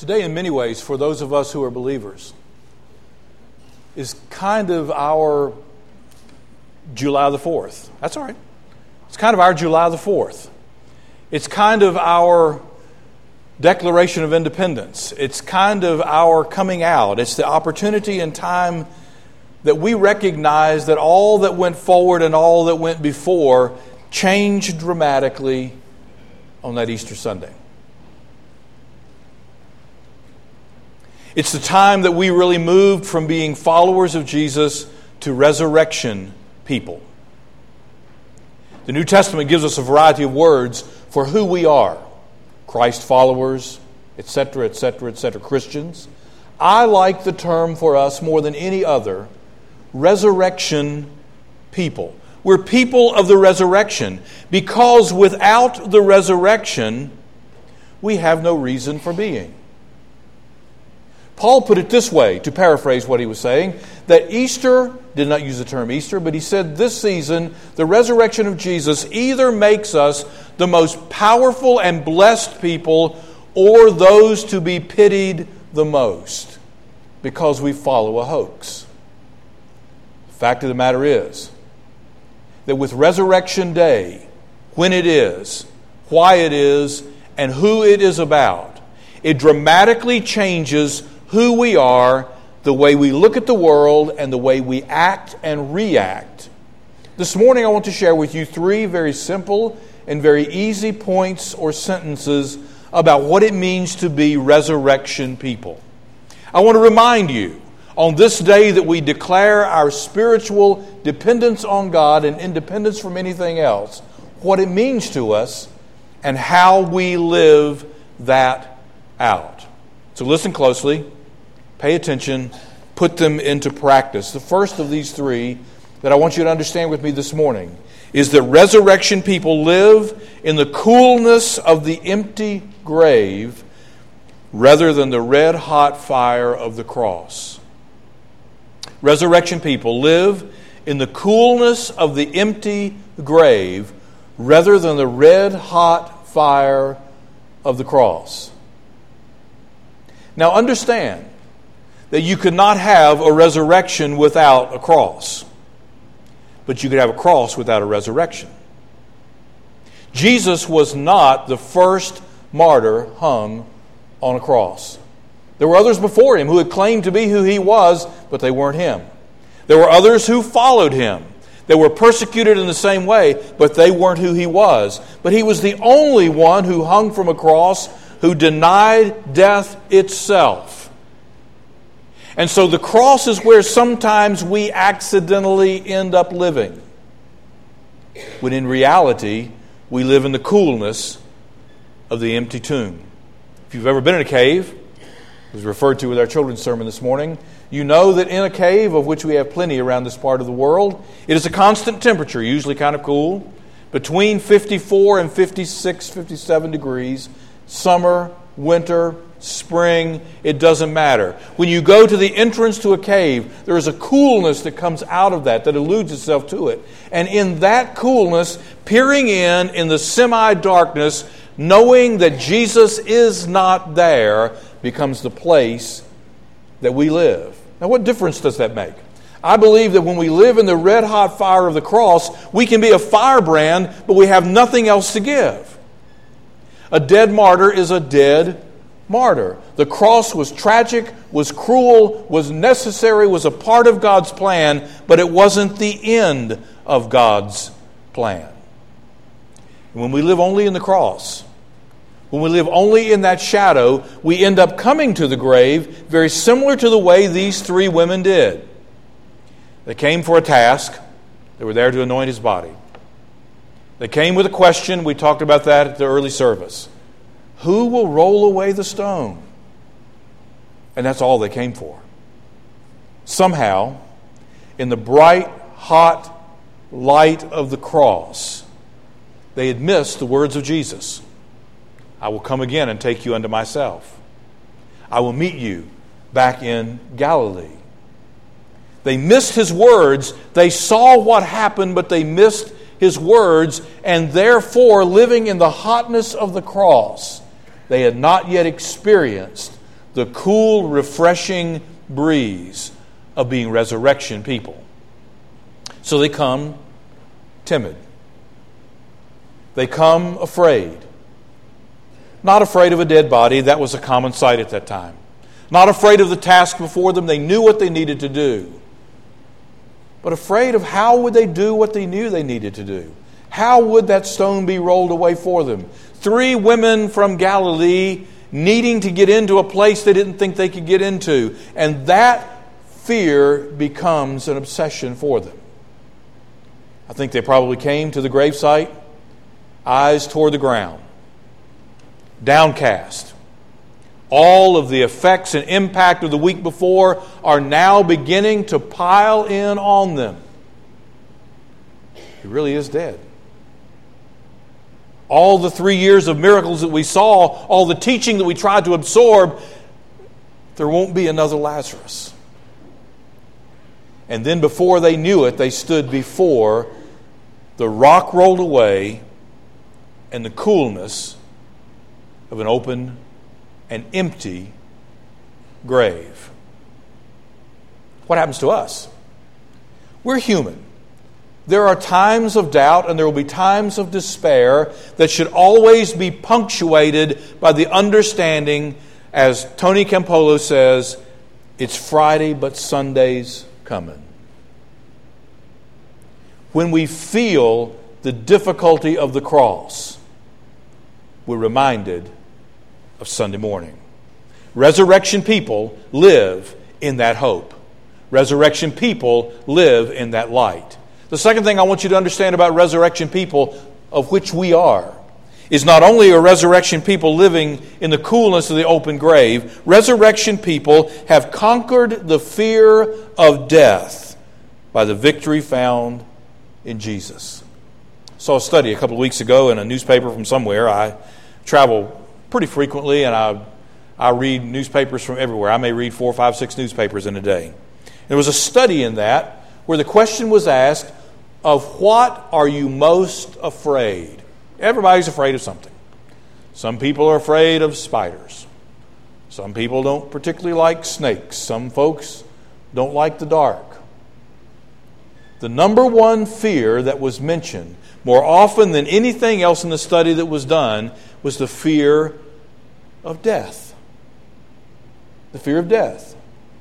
Today, in many ways, for those of us who are believers, is kind of our July the 4th. That's all right. It's kind of our July the 4th. It's kind of our Declaration of Independence. It's kind of our coming out. It's the opportunity and time that we recognize that all that went forward and all that went before changed dramatically on that Easter Sunday. It's the time that we really moved from being followers of Jesus to resurrection people. The New Testament gives us a variety of words for who we are. Christ followers, etc., etc., etc., Christians. I like the term for us more than any other, resurrection people. We're people of the resurrection because without the resurrection, we have no reason for being. Paul put it this way, to paraphrase what he was saying, that Easter, did not use the term Easter, but he said this season, the resurrection of Jesus either makes us the most powerful and blessed people or those to be pitied the most because we follow a hoax. The fact of the matter is that with Resurrection Day, when it is, why it is, and who it is about, it dramatically changes who we are, the way we look at the world, and the way we act and react. This morning I want to share with you three very simple and very easy points or sentences about what it means to be resurrection people. I want to remind you, on this day that we declare our spiritual dependence on God and independence from anything else, what it means to us and how we live that out. So listen closely. Pay attention, put them into practice. The first of these three that I want you to understand with me this morning is that resurrection people live in the coolness of the empty grave rather than the red-hot fire of the cross. Resurrection people live in the coolness of the empty grave rather than the red-hot fire of the cross. Now understand that you could not have a resurrection without a cross. But you could have a cross without a resurrection. Jesus was not the first martyr hung on a cross. There were others before him who had claimed to be who he was, but they weren't him. There were others who followed him. They were persecuted in the same way, but they weren't who he was. But he was the only one who hung from a cross, who denied death itself. And so the cross is where sometimes we accidentally end up living, when in reality we live in the coolness of the empty tomb. If you've ever been in a cave, it was referred to with our children's sermon this morning, you know that in a cave, of which we have plenty around this part of the world, it is a constant temperature, usually kind of cool, between 54 and 56, 57 degrees, summer, winter, spring, it doesn't matter. When you go to the entrance to a cave, there is a coolness that comes out of that eludes itself to it. And in that coolness, peering in the semi-darkness, knowing that Jesus is not there, becomes the place that we live. Now, what difference does that make? I believe that when we live in the red-hot fire of the cross, we can be a firebrand, but we have nothing else to give. A dead martyr is a dead martyr. The cross was tragic, was cruel, was necessary, was a part of God's plan, but it wasn't the end of God's plan. When we live only in the cross, when we live only in that shadow, we end up coming to the grave very similar to the way these three women did. They came for a task. They were there to anoint his body. They came with a question. We talked about that at the early service. Who will roll away the stone? And that's all they came for. Somehow, in the bright, hot light of the cross, they had missed the words of Jesus. I will come again and take you unto myself. I will meet you back in Galilee. They missed his words. They saw what happened, but they missed his words, and therefore, living in the hotness of the cross, they had not yet experienced the cool, refreshing breeze of being resurrection people. So they come timid. They come afraid. Not afraid of a dead body. That was a common sight at that time. Not afraid of the task before them. They knew what they needed to do. But afraid of how would they do what they knew they needed to do. How would that stone be rolled away for them? 3 women from Galilee needing to get into a place they didn't think they could get into. And that fear becomes an obsession for them. I think they probably came to the gravesite, eyes toward the ground, downcast. All of the effects and impact of the week before are now beginning to pile in on them. He really is dead. All the 3 years of miracles that we saw, all the teaching that we tried to absorb, there won't be another Lazarus. And then before they knew it, they stood before the rock rolled away and the coolness of an open and empty grave. What happens to us? We're human. There are times of doubt and there will be times of despair that should always be punctuated by the understanding, as Tony Campolo says, it's Friday but Sunday's coming. When we feel the difficulty of the cross, we're reminded of Sunday morning. Resurrection people live in that hope. Resurrection people live in that light. The second thing I want you to understand about resurrection people, of which we are, is not only are resurrection people living in the coolness of the open grave, resurrection people have conquered the fear of death by the victory found in Jesus. I saw a study a couple of weeks ago in a newspaper from somewhere. I travel pretty frequently and I read newspapers from everywhere. I may read 4, 5, 6 newspapers in a day. There was a study in that where the question was asked, of what are you most afraid? Everybody's afraid of something. Some people are afraid of spiders. Some people don't particularly like snakes. Some folks don't like the dark. The number one fear that was mentioned, more often than anything else in the study that was done, was the fear of death. The fear of death.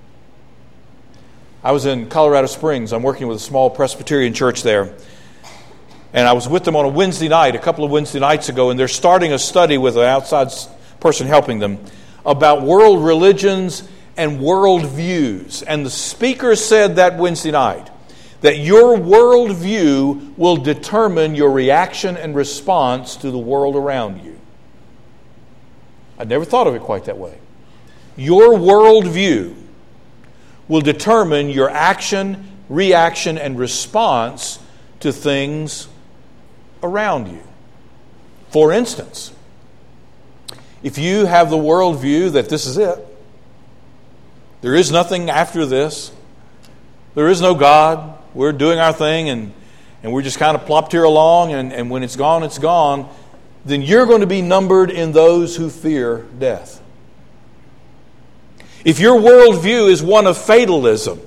I was in Colorado Springs. I'm working with a small Presbyterian church there. And I was with them on a Wednesday night, a couple of Wednesday nights ago, and they're starting a study with an outside person helping them about world religions and world views. And the speaker said that Wednesday night that your world view will determine your reaction and response to the world around you. I'd never thought of it quite that way. Your world view will determine your action, reaction, and response to things around you. For instance, if you have the worldview that this is it, there is nothing after this, there is no God, we're doing our thing and we're just kind of plopped here along and when it's gone, then you're going to be numbered in those who fear death. If your worldview is one of fatalism,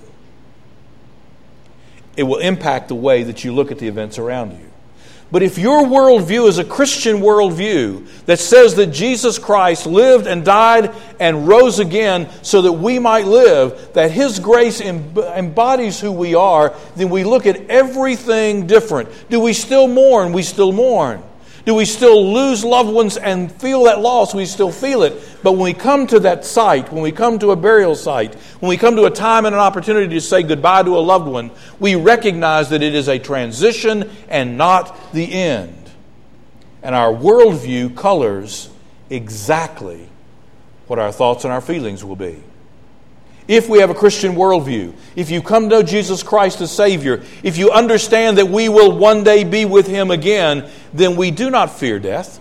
it will impact the way that you look at the events around you. But if your worldview is a Christian worldview that says that Jesus Christ lived and died and rose again so that we might live, that His grace embodies who we are, then we look at everything different. Do we still mourn? We still mourn. Do we still lose loved ones and feel that loss? We still feel it. But when we come to that site, when we come to a burial site, when we come to a time and an opportunity to say goodbye to a loved one, we recognize that it is a transition and not the end. And our worldview colors exactly what our thoughts and our feelings will be. If we have a Christian worldview, if you come to know Jesus Christ as Savior, if you understand that we will one day be with Him again, then we do not fear death.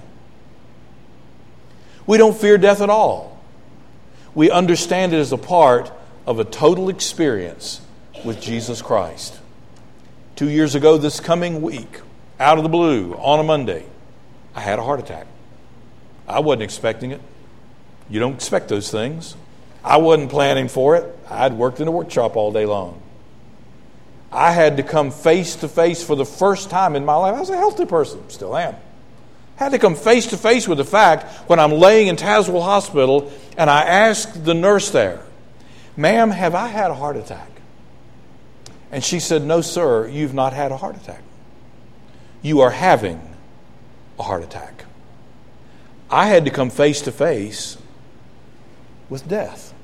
We don't fear death at all. We understand it as a part of a total experience with Jesus Christ. 2 years ago this coming week, out of the blue, on a Monday, I had a heart attack. I wasn't expecting it. You don't expect those things. I wasn't planning for it. I'd worked in a workshop all day long. I had to come face to face for the first time in my life. I was a healthy person, still am. I had to come face to face with the fact when I'm laying in Tazewell Hospital and I asked the nurse there, "Ma'am, have I had a heart attack?" And she said, "No, sir, you've not had a heart attack. You are having a heart attack." I had to come face to face with death.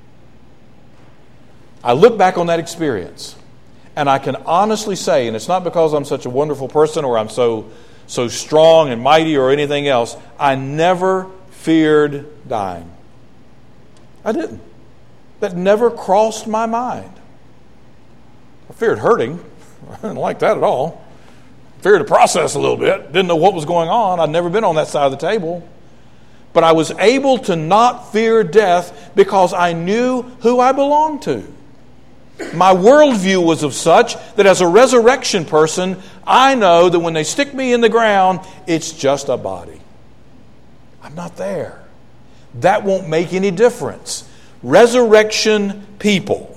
I look back on that experience, and I can honestly say, and it's not because I'm such a wonderful person or I'm so strong and mighty or anything else, I never feared dying. I didn't. That never crossed my mind. I feared hurting. I didn't like that at all. Feared the process a little bit. Didn't know what was going on. I'd never been on that side of the table. But I was able to not fear death because I knew who I belonged to. My worldview was of such that as a resurrection person, I know that when they stick me in the ground, it's just a body. I'm not there. That won't make any difference. Resurrection people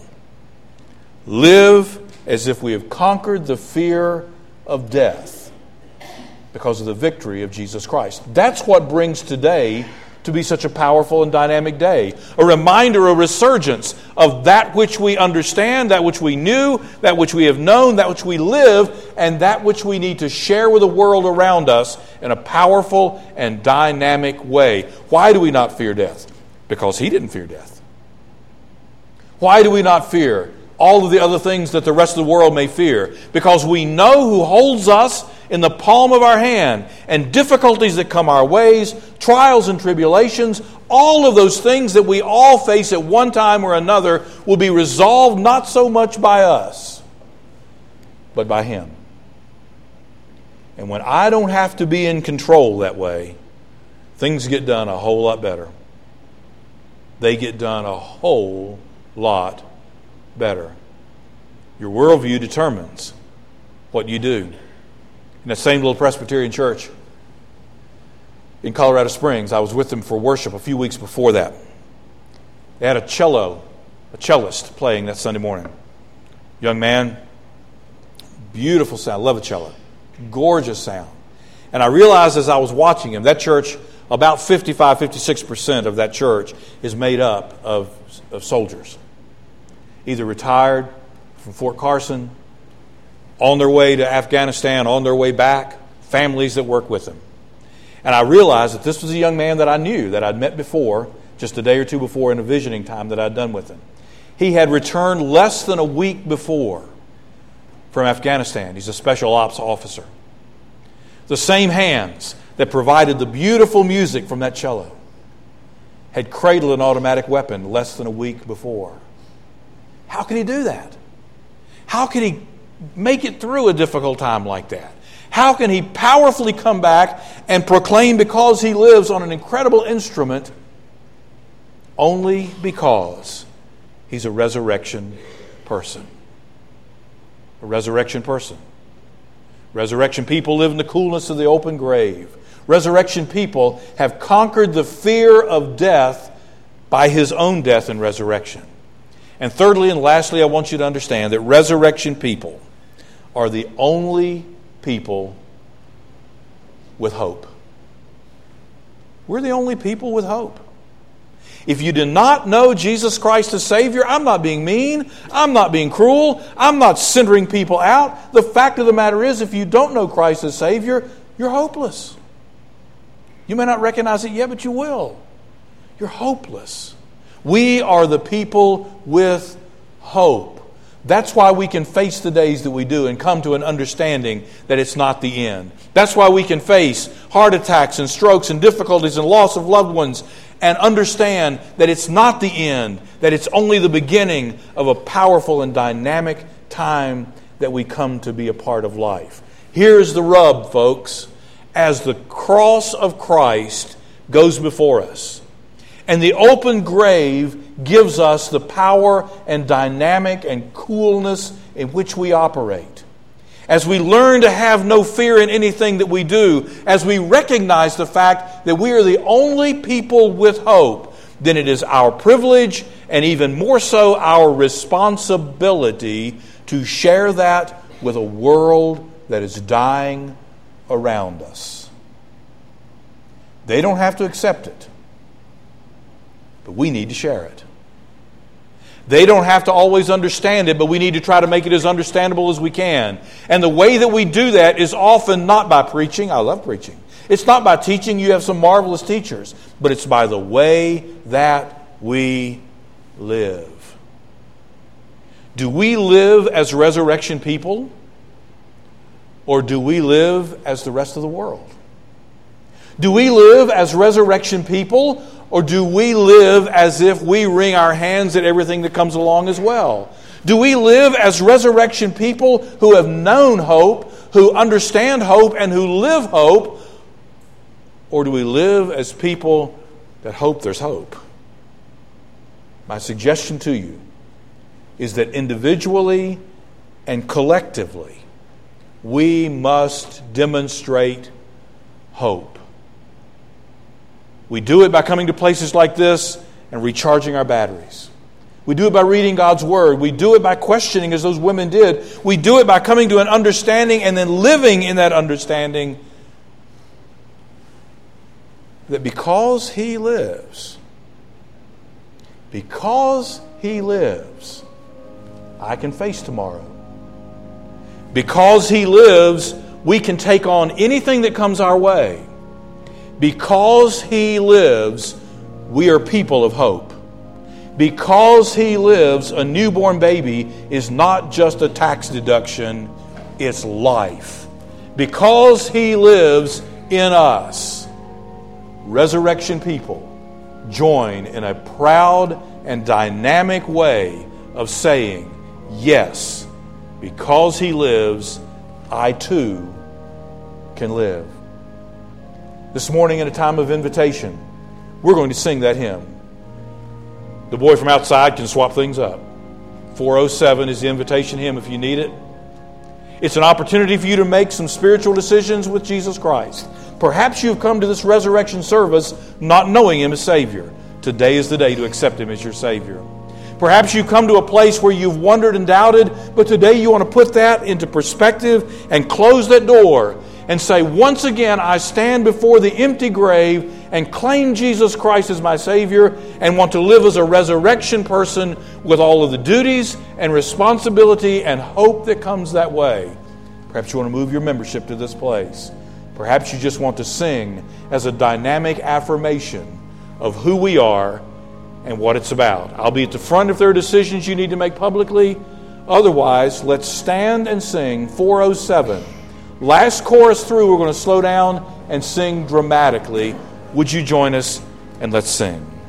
live as if we have conquered the fear of death because of the victory of Jesus Christ. That's what brings today to be such a powerful and dynamic day. A reminder, a resurgence of that which we understand, that which we knew, that which we have known, that which we live, and that which we need to share with the world around us in a powerful and dynamic way. Why do we not fear death? Because He didn't fear death. Why do we not fear all of the other things that the rest of the world may fear? Because we know who holds us in the palm of our hand, and difficulties that come our ways, trials and tribulations, all of those things that we all face at one time or another will be resolved not so much by us, but by Him. And when I don't have to be in control that way, things get done a whole lot better. They get done a whole lot better. Your worldview determines what you do. In that same little Presbyterian church in Colorado Springs, I was with them for worship a few weeks before that. They had a cellist playing that Sunday morning. Young man, beautiful sound, love a cello, gorgeous sound. And I realized as I was watching him, that church, about 55-56% of that church is made up of soldiers, either retired from Fort Carson, on their way to Afghanistan, on their way back, families that work with them. And I realized that this was a young man that I knew, that I'd met before, just a day or two before in a visioning time that I'd done with him. He had returned less than a week before from Afghanistan. He's a special ops officer. The same hands that provided the beautiful music from that cello had cradled an automatic weapon less than a week before. How could he do that? How could he make it through a difficult time like that? How can he powerfully come back and proclaim because he lives on an incredible instrument? Only because he's a resurrection person. A resurrection person. Resurrection people live in the coolness of the open grave. Resurrection people have conquered the fear of death by His own death and resurrection. And thirdly and lastly, I want you to understand that resurrection people are the only people with hope. We're the only people with hope. If you do not know Jesus Christ as Savior, I'm not being mean, I'm not being cruel, I'm not centering people out. The fact of the matter is, if you don't know Christ as Savior, you're hopeless. You may not recognize it yet, but you will. You're hopeless. We are the people with hope. That's why we can face the days that we do and come to an understanding that it's not the end. That's why we can face heart attacks and strokes and difficulties and loss of loved ones and understand that it's not the end, that it's only the beginning of a powerful and dynamic time that we come to be a part of life. Here's the rub, folks. As the cross of Christ goes before us, and the open grave gives us the power and dynamic and coolness in which we operate. As we learn to have no fear in anything that we do, as we recognize the fact that we are the only people with hope, then it is our privilege and even more so our responsibility to share that with a world that is dying around us. They don't have to accept it, but we need to share it. They don't have to always understand it, but we need to try to make it as understandable as we can. And the way that we do that is often not by preaching. I love preaching. It's not by teaching. You have some marvelous teachers. But it's by the way that we live. Do we live as resurrection people? Or do we live as the rest of the world? Do we live as resurrection people? Or do we live as if we wring our hands at everything that comes along as well? Do we live as resurrection people who have known hope, who understand hope, and who live hope? Or do we live as people that hope there's hope? My suggestion to you is that individually and collectively, we must demonstrate hope. We do it by coming to places like this and recharging our batteries. We do it by reading God's Word. We do it by questioning as those women did. We do it by coming to an understanding and then living in that understanding that because He lives, I can face tomorrow. Because He lives, we can take on anything that comes our way. Because He lives, we are people of hope. Because He lives, a newborn baby is not just a tax deduction, it's life. Because He lives in us, resurrection people join in a proud and dynamic way of saying, yes, because He lives, I too can live. This morning, in a time of invitation, we're going to sing that hymn. The boy from outside can swap things up. 407 is the invitation hymn if you need it. It's an opportunity for you to make some spiritual decisions with Jesus Christ. Perhaps you've come to this resurrection service not knowing Him as Savior. Today is the day to accept Him as your Savior. Perhaps you've come to a place where you've wondered and doubted, but today you want to put that into perspective and close that door and say, once again, I stand before the empty grave and claim Jesus Christ as my Savior and want to live as a resurrection person with all of the duties and responsibility and hope that comes that way. Perhaps you want to move your membership to this place. Perhaps you just want to sing as a dynamic affirmation of who we are and what it's about. I'll be at the front if there are decisions you need to make publicly. Otherwise, let's stand and sing 407. Last chorus through, we're going to slow down and sing dramatically. Would you join us and let's sing?